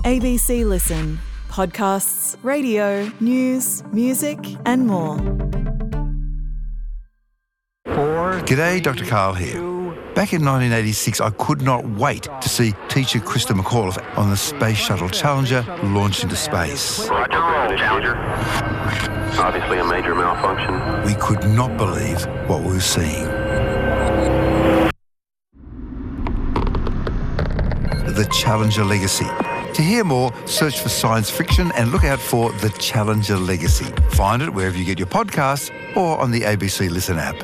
ABC Listen. Podcasts, radio, news, music and more. G'day, Dr. Carl here. Back in 1986, I could not wait to see teacher Krista McAuliffe on the Space Shuttle Challenger launch into space. Roger, Challenger. Obviously a major malfunction. We could not believe what we were seeing. The Challenger Legacy. To hear more, search for science fiction and look out for The Challenger Legacy. Find it wherever you get your podcasts or on the ABC Listen app.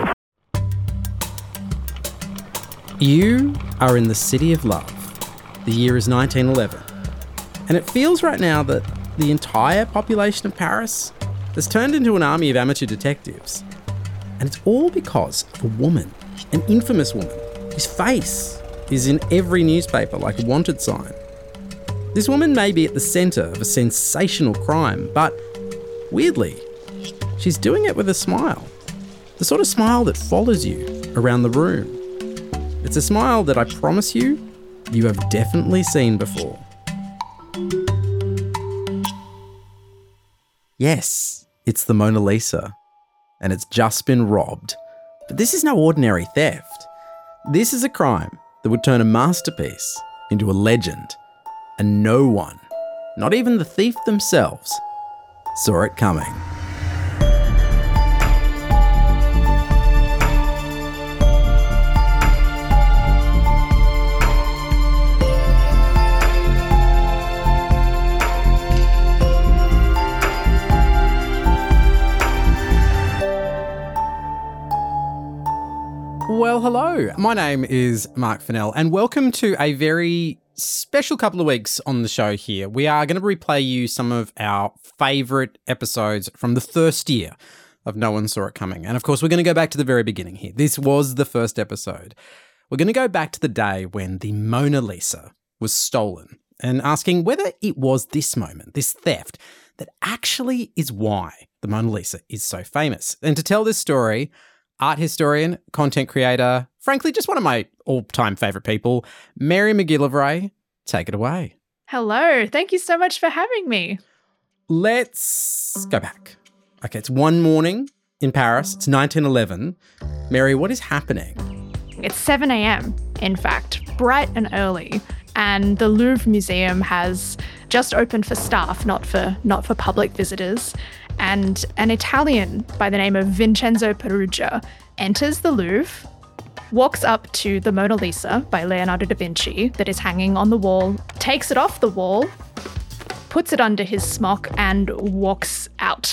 You are in the City of Love. The year is 1911. And it feels right now that the entire population of Paris has turned into an army of amateur detectives. And it's all because of a woman, an infamous woman, whose face is in every newspaper like a wanted sign. This woman may be at the centre of a sensational crime, but weirdly, she's doing it with a smile. The sort of smile that follows you around the room. It's a smile that I promise you have definitely seen before. Yes, it's the Mona Lisa, and it's just been robbed. But this is no ordinary theft. This is a crime that would turn a masterpiece into a legend. And no one, not even the thief themselves, saw it coming. Well, hello. My name is Mark Fennell, and welcome to a very special couple of weeks on the show here. We are going to replay you some of our favourite episodes from the first year of No One Saw It Coming. And of course, we're going to go back to the very beginning here. This was the first episode. We're going to go back to the day when the Mona Lisa was stolen and asking whether it was this moment, this theft, that actually is why the Mona Lisa is so famous. And to tell this story, art historian, content creator, frankly, just one of my all-time favourite people, Mary McGillivray, take it away. Hello. Thank you so much for having me. Let's go back. Okay, it's one morning in Paris. It's 1911. Mary, what is happening? It's 7 a.m, in fact, bright and early. And the Louvre Museum has just opened for staff, not for public visitors. And an Italian by the name of Vincenzo Peruggia enters the Louvre, walks up to the Mona Lisa by Leonardo da Vinci that is hanging on the wall, takes it off the wall, puts it under his smock and walks out.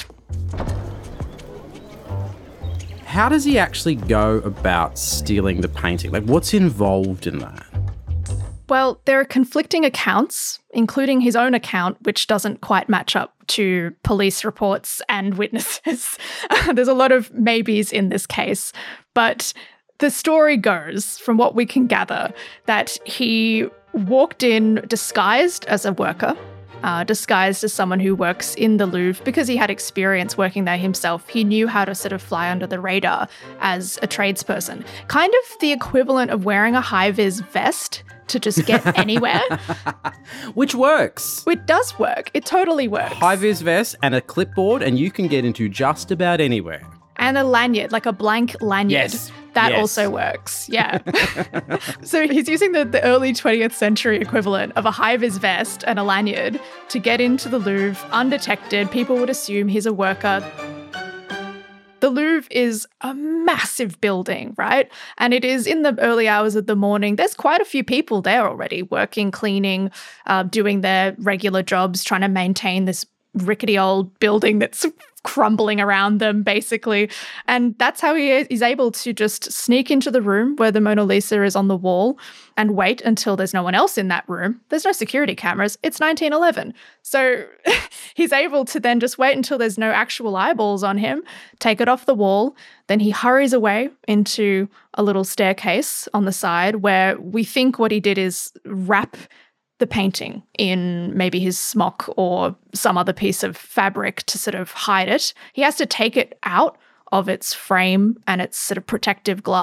How does he actually go about stealing the painting? Like, what's involved in that? Well, there are conflicting accounts, including his own account, which doesn't quite match up to police reports and witnesses. There's a lot of maybes in this case, but the story goes, from what we can gather, that he walked in disguised as a worker, disguised as someone who works in the Louvre because he had experience working there himself. He knew how to sort of fly under the radar as a tradesperson. Kind of the equivalent of wearing a high-vis vest to just get anywhere. Which works. It does work. It totally works. High-vis vest and a clipboard and you can get into just about anywhere. And a lanyard, like a blank lanyard. Yes. That yes. also works, yeah. So he's using the early 20th century equivalent of a high-vis vest and a lanyard to get into the Louvre undetected. People would assume he's a worker. The Louvre is a massive building, right? And it is in the early hours of the morning. There's quite a few people there already, working, cleaning, doing their regular jobs, trying to maintain this rickety old building that's crumbling around them, basically. And that's how he is able to just sneak into the room where the Mona Lisa is on the wall and wait until there's no one else in that room. There's no security cameras. It's 1911. So he's able to then just wait until there's no actual eyeballs on him, take it off the wall. Then he hurries away into a little staircase on the side where we think what he did is wrap the painting in maybe his smock or some other piece of fabric to sort of hide it. He has to take it out of its frame and its sort of protective glass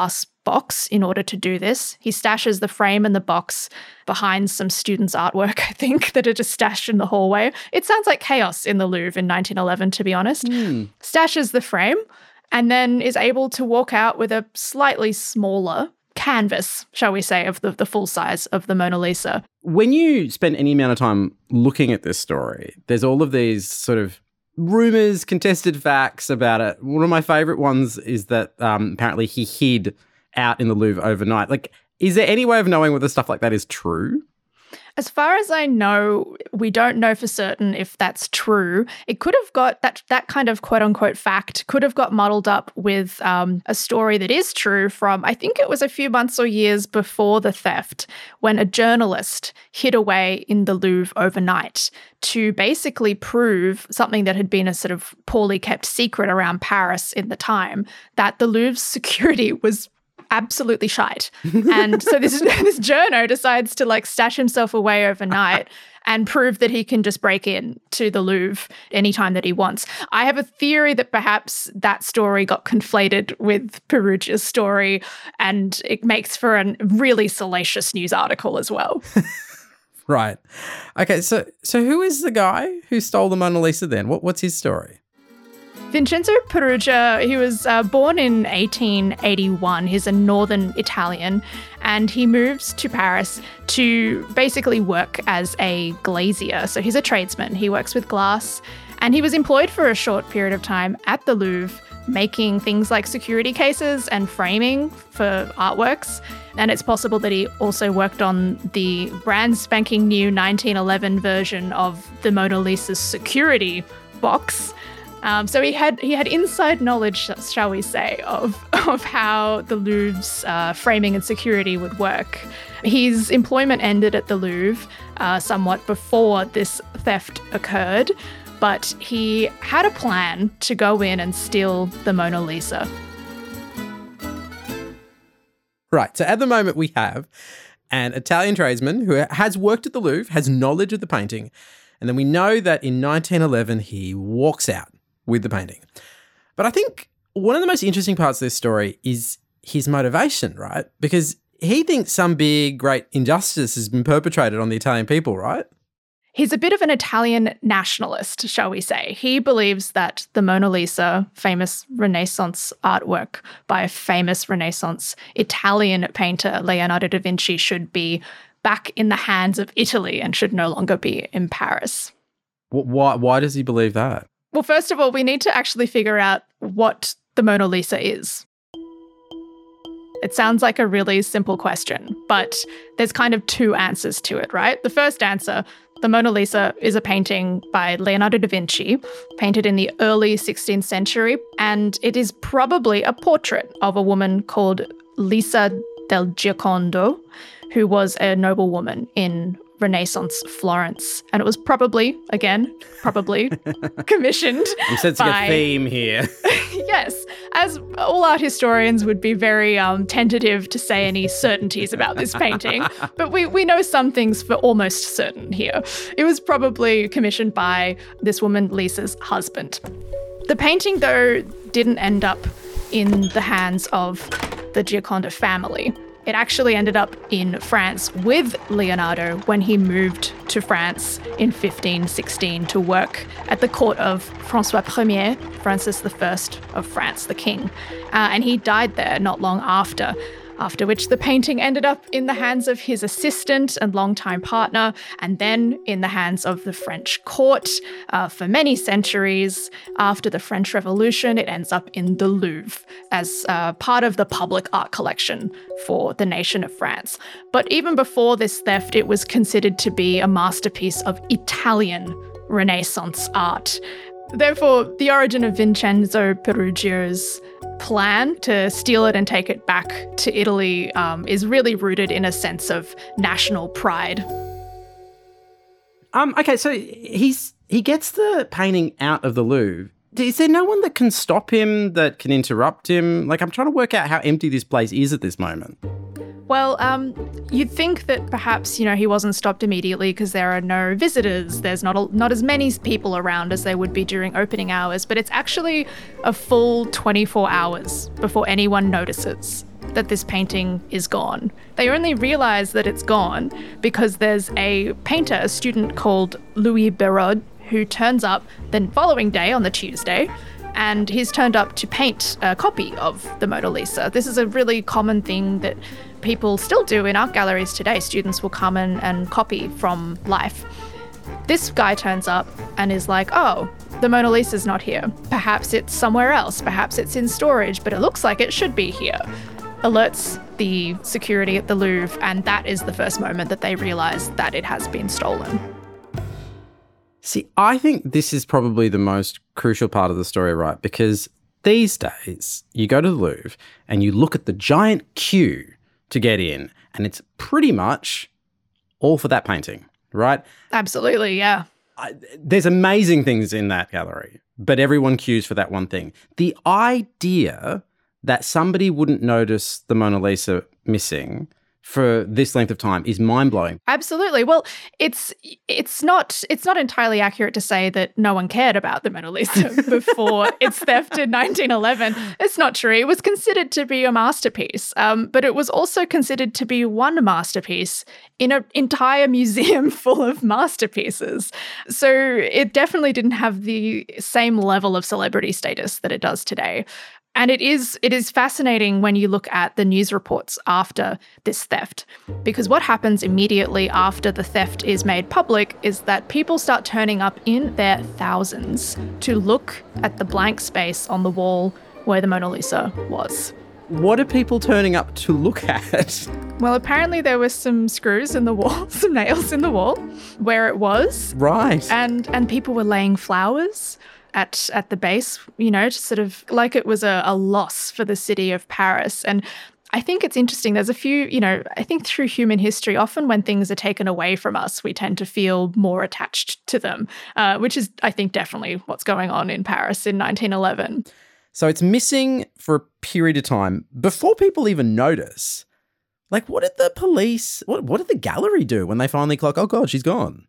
box in order to do this. He stashes the frame and the box behind some students' artwork, I think, that are just stashed in the hallway. It sounds like chaos in the Louvre in 1911, to be honest. Stashes the frame and then is able to walk out with a slightly smaller canvas, shall we say, of the full size of the Mona Lisa. When you spend any amount of time looking at this story, there's all of these sort of rumors, contested facts about it. One of my favorite ones is that apparently he hid out in the Louvre overnight. Like, is there any way of knowing whether stuff like that is true? As far as I know, we don't know for certain if that's true. It could have got that kind of quote-unquote fact could have got muddled up with a story that is true from, I think it was a few months or years before the theft, when a journalist hid away in the Louvre overnight to basically prove something that had been a sort of poorly kept secret around Paris in the time, that the Louvre's security was absolutely shite. And so this journo decides to like stash himself away overnight and prove that he can just break in to the Louvre anytime that he wants. I have a theory that perhaps that story got conflated with Perugia's story, and it makes for a really salacious news article as well. Right. Okay, so who is the guy who stole the Mona Lisa then? What's his story? Vincenzo Perugia, he was born in 1881. He's a northern Italian, and he moves to Paris to basically work as a glazier. So he's a tradesman. He works with glass, and he was employed for a short period of time at the Louvre, making things like security cases and framing for artworks. And it's possible that he also worked on the brand spanking new 1911 version of the Mona Lisa's security box. So he had inside knowledge, shall we say, of how the Louvre's framing and security would work. His employment ended at the Louvre somewhat before this theft occurred, but he had a plan to go in and steal the Mona Lisa. Right, so at the moment we have an Italian tradesman who has worked at the Louvre, has knowledge of the painting, and then we know that in 1911 he walks out with the painting. But I think one of the most interesting parts of this story is his motivation, right? Because he thinks some big, great injustice has been perpetrated on the Italian people, right? He's a bit of an Italian nationalist, shall we say. He believes that the Mona Lisa, famous Renaissance artwork by a famous Renaissance Italian painter, Leonardo da Vinci, should be back in the hands of Italy and should no longer be in Paris. Why does he believe that? Well, first of all, we need to actually figure out what the Mona Lisa is. It sounds like a really simple question, but there's kind of two answers to it, right? The first answer, the Mona Lisa is a painting by Leonardo da Vinci, painted in the early 16th century, and it is probably a portrait of a woman called Lisa del Giocondo, who was a noblewoman in Renaissance Florence. And it was probably commissioned. I'm sensing a theme here. Yes, as all art historians would be very tentative to say any certainties about this painting, but we know some things for almost certain here. It was probably commissioned by this woman, Lisa's husband. The painting, though, didn't end up in the hands of the Gioconda family. It actually ended up in France with Leonardo when he moved to France in 1516 to work at the court of Francois Ier, Francis I of France, the king. And he died there not long after which the painting ended up in the hands of his assistant and longtime partner, and then in the hands of the French court for many centuries. After the French Revolution, it ends up in the Louvre as part of the public art collection for the nation of France. But even before this theft, it was considered to be a masterpiece of Italian Renaissance art. Therefore, the origin of Vincenzo Perugia's plan to steal it and take it back to Italy is really rooted in a sense of national pride. Okay, so he gets the painting out of the Louvre. Is there no one that can stop him, that can interrupt him? Like, I'm trying to work out how empty this place is at this moment. Well, you'd think that perhaps, he wasn't stopped immediately because there are no visitors. There's not as many people around as there would be during opening hours, but it's actually a full 24 hours before anyone notices. that this painting is gone. They only realise that it's gone because there's a painter, a student called Louis Béraud, who turns up the following day on the Tuesday, and he's turned up to paint a copy of the Mona Lisa. This is a really common thing that people still do in art galleries today. Students will come in and copy from life. This guy turns up and is like, oh, the Mona Lisa's not here. Perhaps it's somewhere else. Perhaps it's in storage, but it looks like it should be here. Alerts the security at the Louvre, and that is the first moment that they realise that it has been stolen. See, I think this is probably the most crucial part of the story, right? Because these days, you go to the Louvre and you look at the giant queue to get in, and it's pretty much all for that painting, right? Absolutely, yeah. There's amazing things in that gallery, but everyone queues for that one thing. The idea that somebody wouldn't notice the Mona Lisa missing for this length of time is mind-blowing. Absolutely. Well, it's not entirely accurate to say that no one cared about the Mona Lisa before its theft in 1911. It's not true. It was considered to be a masterpiece, but it was also considered to be one masterpiece in an entire museum full of masterpieces. So it definitely didn't have the same level of celebrity status that it does today. And it is fascinating when you look at the news reports after this theft, because what happens immediately after the theft is made public is that people start turning up in their thousands to look at the blank space on the wall where the Mona Lisa was. What are people turning up to look at? Well, apparently there were some screws in the wall, some nails in the wall where it was. Right. And people were laying flowers at the base, you know, just sort of like it was a loss for the city of Paris. And I think it's interesting. There's a few, you know, I think through human history, often when things are taken away from us, we tend to feel more attached to them, which is, I think, definitely what's going on in Paris in 1911. So it's missing for a period of time before people even notice. Like, what did the police, what did the gallery do when they finally clock, oh God, she's gone?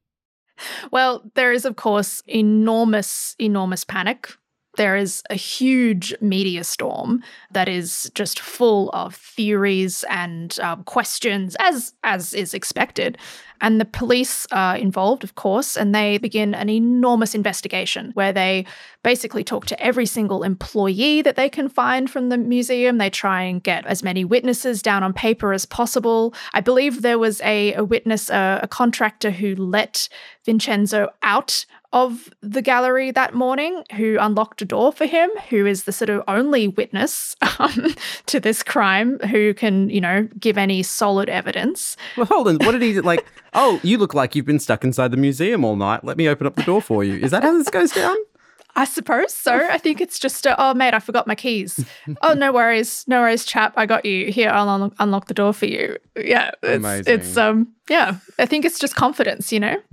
Well, there is, of course, enormous panic. There is a huge media storm that is just full of theories and questions, as is expected. And the police are involved, of course, and they begin an enormous investigation where they basically talk to every single employee that they can find from the museum. They try and get as many witnesses down on paper as possible. I believe there was a witness, a contractor who let Vincenzo out of the gallery that morning, who unlocked a door for him, who is the sort of only witness to this crime who can, you know, give any solid evidence. Well, hold on. What did he like? Oh, you look like you've been stuck inside the museum all night. Let me open up the door for you. Is that how this goes down? I suppose so. I think it's just, oh, mate, I forgot my keys. Oh, no worries, chap. I got you. Here, I'll unlock the door for you. Yeah, it's yeah. I think it's just confidence, you know.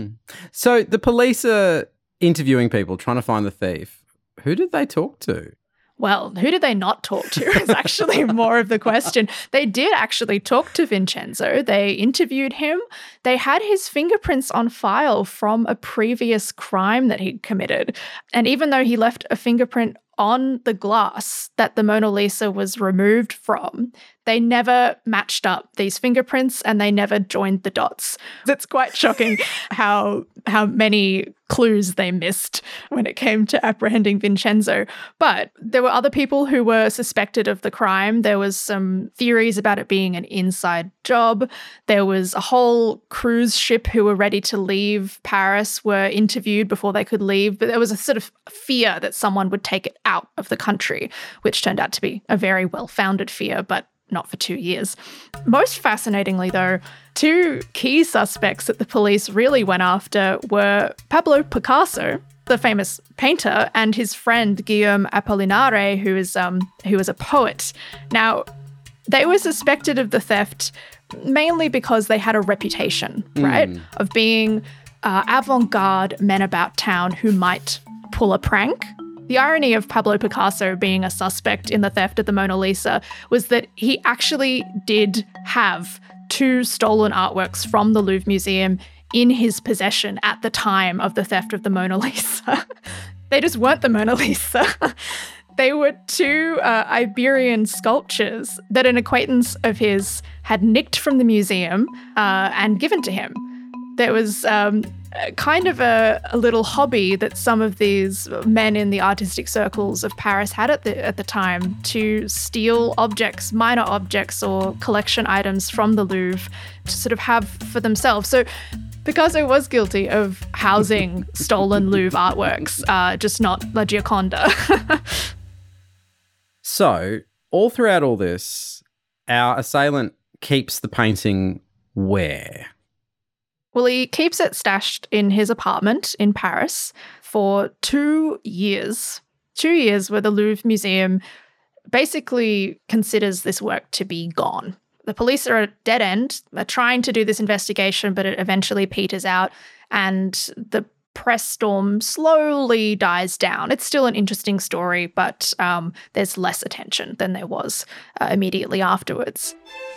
So the police are interviewing people, trying to find the thief. Who did they talk to? Well, who did they not talk to is actually more of the question. They did actually talk to Vincenzo. They interviewed him. They had his fingerprints on file from a previous crime that he'd committed. And even though he left a fingerprint on the glass that the Mona Lisa was removed from, they never matched up these fingerprints and they never joined the dots. It's quite shocking how many clues they missed when it came to apprehending Vincenzo. But there were other people who were suspected of the crime. There was some theories about it being an inside job. There was a whole cruise ship who were ready to leave Paris were interviewed before they could leave. But there was a sort of fear that someone would take it out of the country, which turned out to be a very well-founded fear, but not for 2 years. Most fascinatingly, though, two key suspects that the police really went after were Pablo Picasso, the famous painter, and his friend Guillaume Apollinaire, who is a poet. Now, they were suspected of the theft mainly because they had a reputation, right, of being avant-garde men about town who might pull a prank. The irony of Pablo Picasso being a suspect in the theft of the Mona Lisa was that he actually did have 2 stolen artworks from the Louvre Museum in his possession at the time of the theft of the Mona Lisa. They just weren't the Mona Lisa. They were two Iberian sculptures that an acquaintance of his had nicked from the museum and given to him. There was kind of a little hobby that some of these men in the artistic circles of Paris had at the time to steal objects, minor objects or collection items from the Louvre to sort of have for themselves. So Picasso was guilty of housing stolen Louvre artworks, just not La Gioconda. So, all throughout all this, our assailant keeps the painting where? Well, he keeps it stashed in his apartment in Paris for 2 years. 2 years where the Louvre Museum basically considers this work to be gone. The police are at a dead end. They're trying to do this investigation, but it eventually peters out and the press storm slowly dies down. It's still an interesting story, but there's less attention than there was immediately afterwards.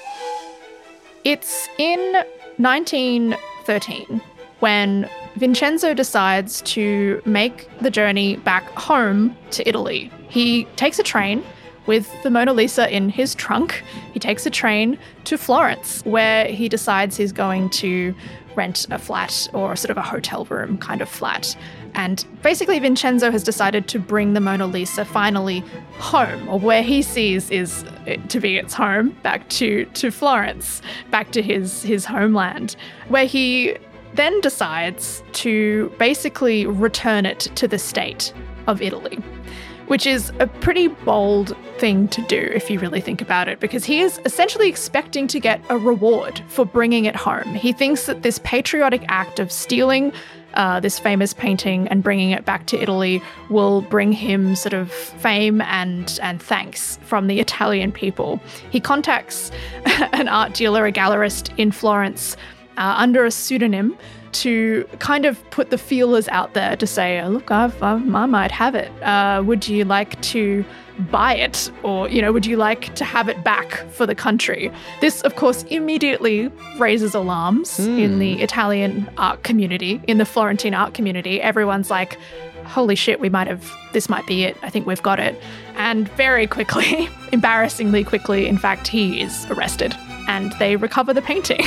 It's in 1913 when Vincenzo decides to make the journey back home to Italy. He takes a train with the Mona Lisa in his trunk. He takes a train to Florence, where he decides he's going to rent a flat or sort of a hotel room kind of flat. And basically Vincenzo has decided to bring the Mona Lisa finally home, or where he sees is to be its home, back to Florence, back to his homeland, where he then decides to basically return it to the state of Italy, which is a pretty bold thing to do if you really think about it, because he is essentially expecting to get a reward for bringing it home. He thinks that this patriotic act of stealing this famous painting and bringing it back to Italy will bring him sort of fame and thanks from the Italian people. He contacts an art dealer, a gallerist in Florence, under a pseudonym to kind of put the feelers out there to say, look, I might have it. Would you like to buy it? Or, would you like to have it back for the country? This, of course, immediately raises alarms in the Italian art community, in the Florentine art community. Everyone's like, holy shit, this might be it. I think we've got it. And very quickly, embarrassingly quickly, in fact, he is arrested and they recover the painting.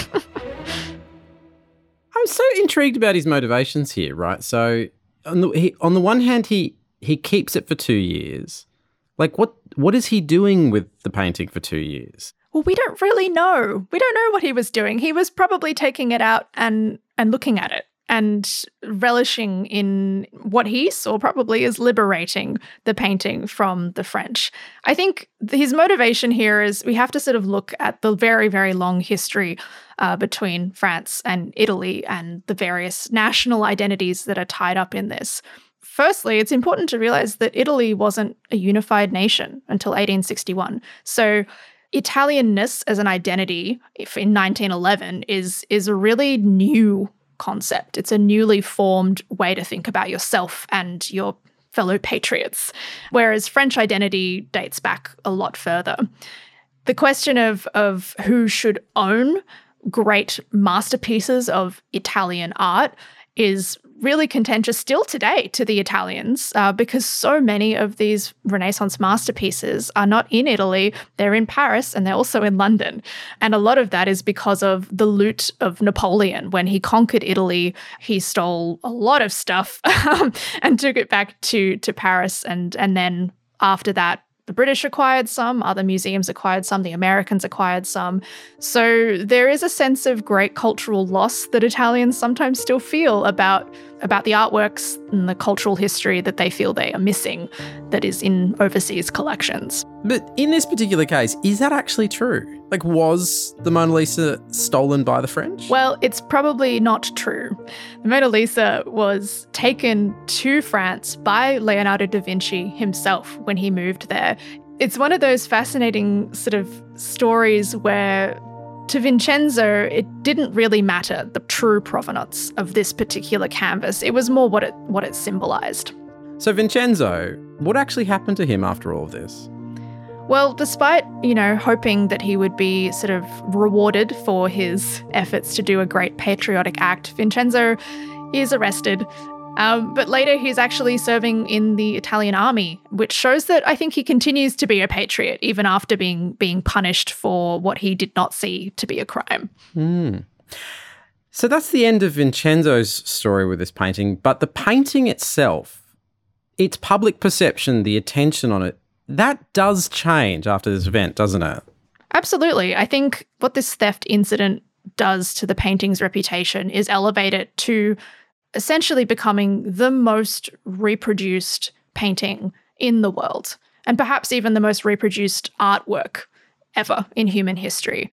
I'm so intrigued about his motivations here, right? So on the one hand, he keeps it for 2 years. Like, what is he doing with the painting for 2 years? Well, we don't really know. We don't know what he was doing. He was probably taking it out and looking at it and relishing in what he saw probably as liberating the painting from the French. I think his motivation here is we have to sort of look at the very, very long history between France and Italy and the various national identities that are tied up in this. Firstly, it's important to realize that Italy wasn't a unified nation until 1861. So Italianness as an identity in 1911 is a really new concept. It's a newly formed way to think about yourself and your fellow patriots, whereas French identity dates back a lot further. The question of who should own great masterpieces of Italian art is really contentious still today to the Italians because so many of these Renaissance masterpieces are not in Italy, they're in Paris and they're also in London. And a lot of that is because of the loot of Napoleon. When he conquered Italy, he stole a lot of stuff and took it back to Paris. And then after that, the British acquired some, other museums acquired some, the Americans acquired some. So there is a sense of great cultural loss that Italians sometimes still feel about the artworks and the cultural history that they feel they are missing that is in overseas collections. But in this particular case, is that actually true? Like, was the Mona Lisa stolen by the French? Well, it's probably not true. The Mona Lisa was taken to France by Leonardo da Vinci himself when he moved there. It's one of those fascinating sort of stories where to Vincenzo, it didn't really matter the true provenance of this particular canvas. It was more what it symbolized. So Vincenzo, what actually happened to him after all of this? Well, despite, hoping that he would be sort of rewarded for his efforts to do a great patriotic act, Vincenzo is arrested But later he's actually serving in the Italian army, which shows that I think he continues to be a patriot even after being punished for what he did not see to be a crime. So that's the end of Vincenzo's story with this painting. But the painting itself, its public perception, the attention on it, that does change after this event, doesn't it? Absolutely. I think what this theft incident does to the painting's reputation is elevate it to essentially becoming the most reproduced painting in the world, and perhaps even the most reproduced artwork ever in human history.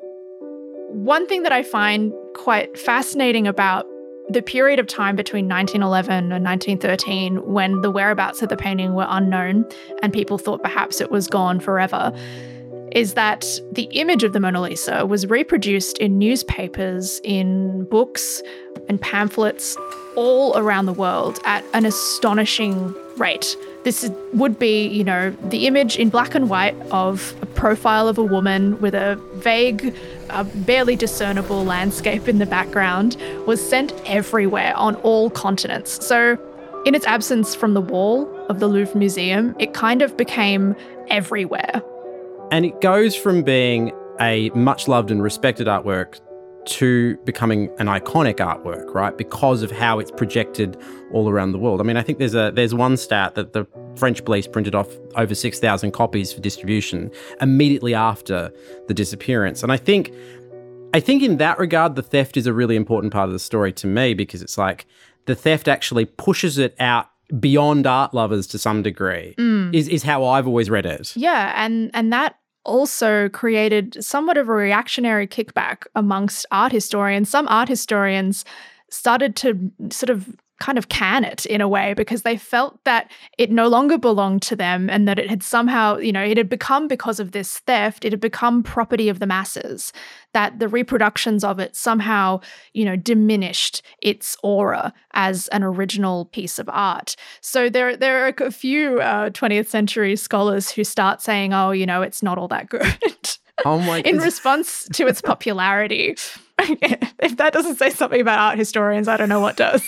One thing that I find quite fascinating about the period of time between 1911 and 1913, when the whereabouts of the painting were unknown and people thought perhaps it was gone forever, is that the image of the Mona Lisa was reproduced in newspapers, in books and pamphlets all around the world at an astonishing rate. This would be, the image in black and white of a profile of a woman with a vague, barely discernible landscape in the background was sent everywhere on all continents. So in its absence from the wall of the Louvre Museum, it kind of became everywhere. And it goes from being a much loved and respected artwork to becoming an iconic artwork, right? Because of how it's projected all around the world. I mean, I think there's one stat that the French police printed off over 6,000 copies for distribution immediately after the disappearance. And I think in that regard, the theft is a really important part of the story to me, because it's like the theft actually pushes it out beyond art lovers to some degree, is how I've always read it. Yeah, and that also created somewhat of a reactionary kickback amongst art historians. Some art historians started to sort of kind of can it in a way, because they felt that it no longer belonged to them, and that it had somehow, it had become, because of this theft, it had become property of the masses, that the reproductions of it somehow, diminished its aura as an original piece of art. So there are a few 20th century scholars who start saying, oh, it's not all that good. Oh my God. In response to its popularity. If that doesn't say something about art historians, I don't know what does.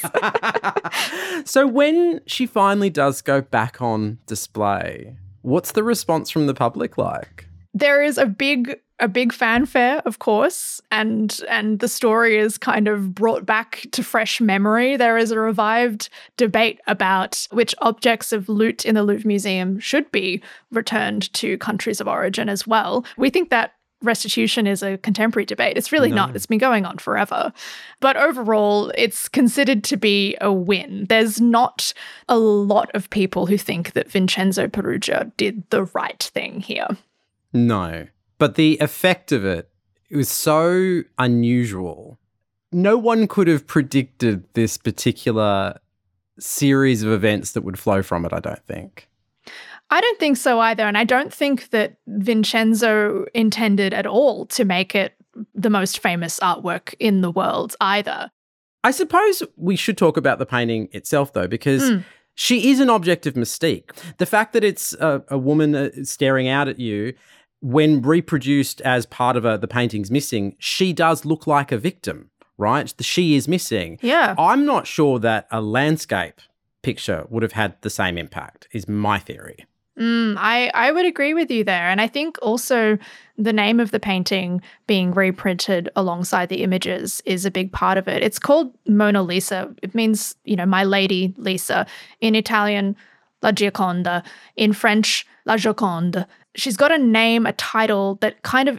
So when she finally does go back on display, what's the response from the public like? There is a big fanfare, of course, and the story is kind of brought back to fresh memory. There is a revived debate about which objects of loot in the Louvre Museum should be returned to countries of origin as well. We think that restitution is a contemporary debate. It's really not. It's been going on forever. But overall, it's considered to be a win. There's not a lot of people who think that Vincenzo Peruggia did the right thing here. No. But the effect of it was so unusual. No one could have predicted this particular series of events that would flow from it, I don't think. I don't think so either. And I don't think that Vincenzo intended at all to make it the most famous artwork in the world either. I suppose we should talk about the painting itself, though, because she is an object of mystique. The fact that it's a woman staring out at you, when reproduced as part of the painting's missing, she does look like a victim, right? She is missing. Yeah. I'm not sure that a landscape picture would have had the same impact, is my theory. I would agree with you there. And I think also the name of the painting being reprinted alongside the images is a big part of it. It's called Mona Lisa. It means, my lady Lisa. In Italian, La Gioconda. In French, La Joconde. She's got a name, a title that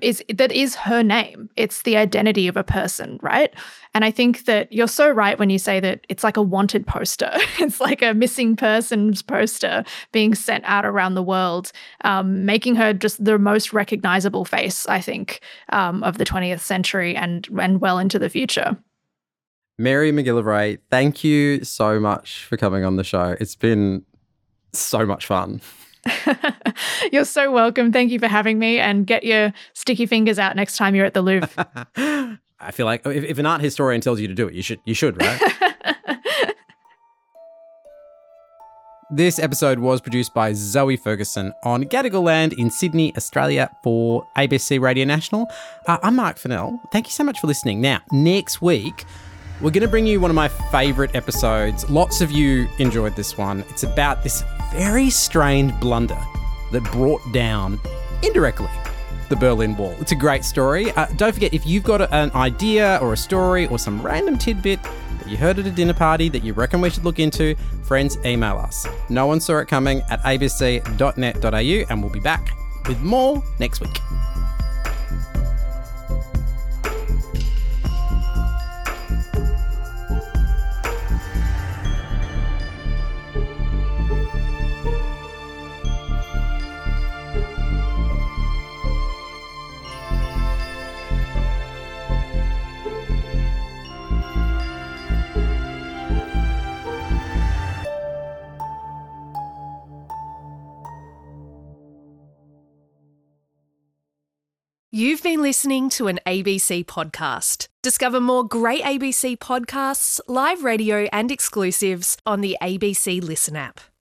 is her name. It's the identity of a person, right? And I think that you're so right when you say that it's like a wanted poster. It's like a missing persons poster being sent out around the world, making her just the most recognizable face, I think, of the 20th century and well into the future. Mary McGillivray, thank you so much for coming on the show. It's been so much fun. You're so welcome. Thank you for having me, and get your sticky fingers out next time you're at the Louvre. I feel like if an art historian tells you to do it, you should, right? This episode was produced by Zoe Ferguson on Gadigal land in Sydney, Australia for ABC Radio National. I'm Mark Fennell. Thank you so much for listening. Now, next week, we're going to bring you one of my favourite episodes. Lots of you enjoyed this one. It's about this very strained blunder that brought down, indirectly, the Berlin Wall. It's a great story. Don't forget, if you've got an idea or a story or some random tidbit that you heard at a dinner party that you reckon we should look into, friends, email us. No one saw it coming at abc.net.au, and we'll be back with more next week. You've been listening to an ABC podcast. Discover more great ABC podcasts, live radio and exclusives on the ABC Listen app.